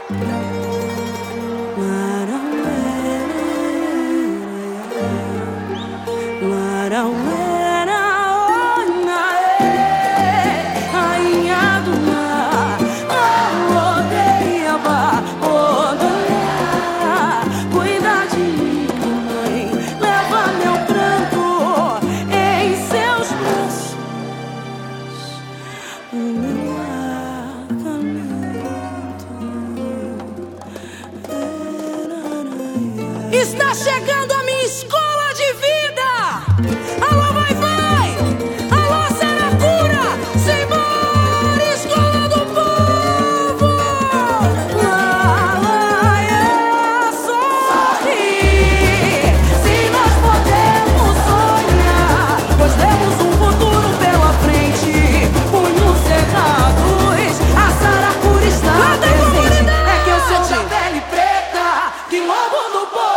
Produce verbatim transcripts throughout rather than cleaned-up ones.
Está chegando a minha escola de vida. Alô, vai, vai. Alô, Saracura. Simbora, escola do povo. Lá, lá, é sorrir. Se nós podemos sonhar, pois temos um futuro pela frente. Punhos cerrados, a Saracura está presente. É que eu sou da pele preta, que lobo do povo.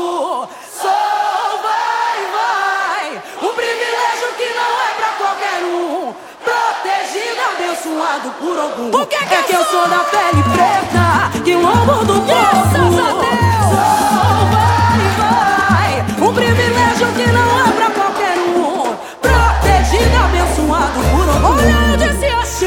Sou, vai, vai. Um privilégio que não é pra qualquer um. Protegido, abençoado por algum. Por que que é que eu sou da pele preta, que lobo do povo. Sou, vai, vai. Um privilégio que não é pra qualquer um. Protegido, abençoado por algum. Olha, eu disse axé.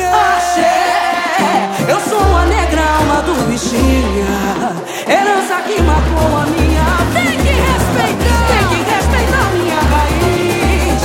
Axé. Eu sou a negra alma do bichinha, herança que marcou a minha. Tem que respeitar, tem que respeitar minha raiz.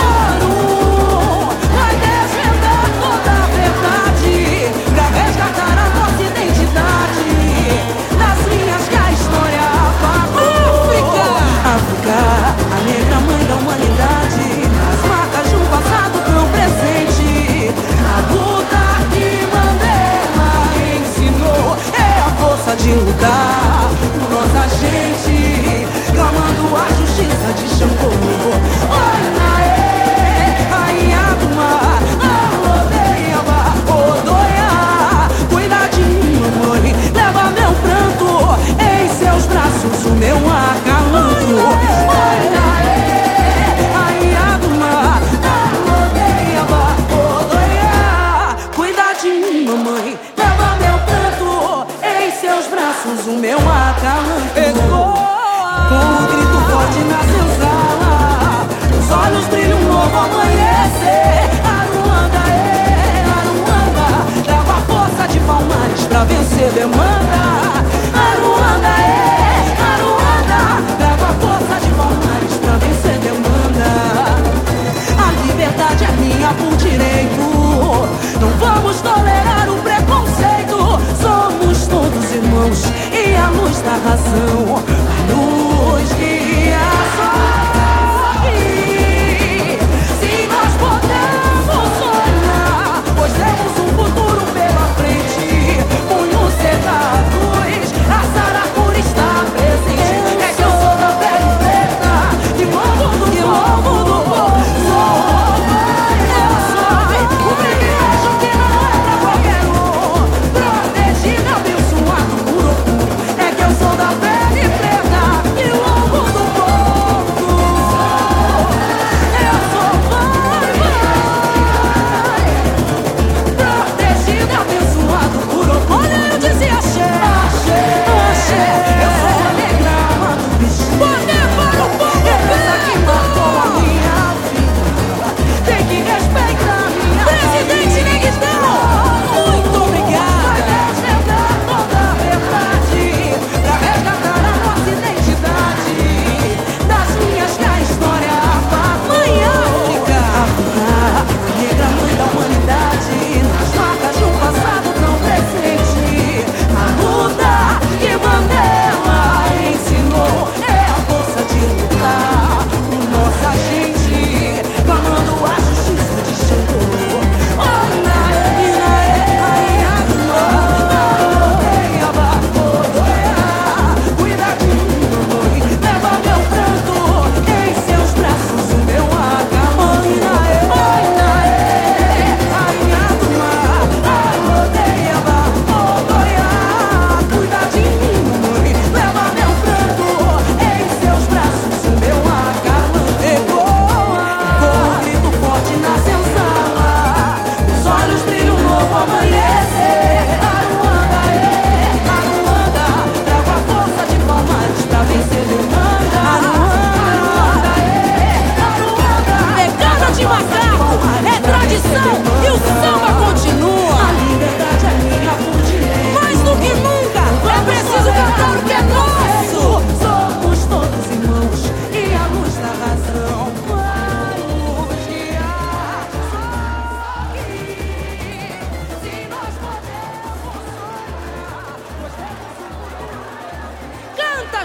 Moro, vai desvendar toda a verdade, pra resgatar a nossa identidade, das linhas que a história apagou. África, África, a negra mãe da humanidade, as marcas de um passado tão presente. A luta que Mandela ensinou é a força de lutar por nossa gente, clamando a justiça de Xangô. Olha aí, rainha do mar, Alodeiaba, Odoia, cuida de mim, mamãe, leva meu pranto em seus braços, o meu acalanto. Olha aí, rainha do mar, Alodeiaba, Odoia, cuida de mim, mamãe, leva meu pranto em seus braços, o meu acalanto. Com um grito forte na senzala, os olhos brilham um novo amanhecer. Aruanda, é, Aruanda, leva a força de Palmares pra vencer demanda. Aruanda, é, Aruanda, leva a força de Palmares pra vencer demanda. A liberdade é minha por direito, não vamos tolerar o preconceito. Somos todos irmãos e a luz da razão, a luz guia sorrir. Se nós podemos sonhar, pois temos um futuro pela frente. Punho cerrado.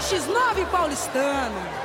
X nove paulistano.